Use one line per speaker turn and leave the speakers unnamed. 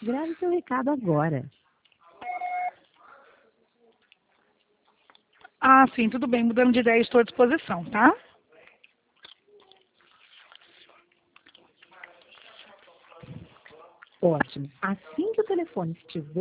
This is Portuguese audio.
Grave seu recado agora.
Ah, sim, tudo bem. Mudando de ideia, estou à disposição, tá?
Ótimo. Assim que o telefone estiver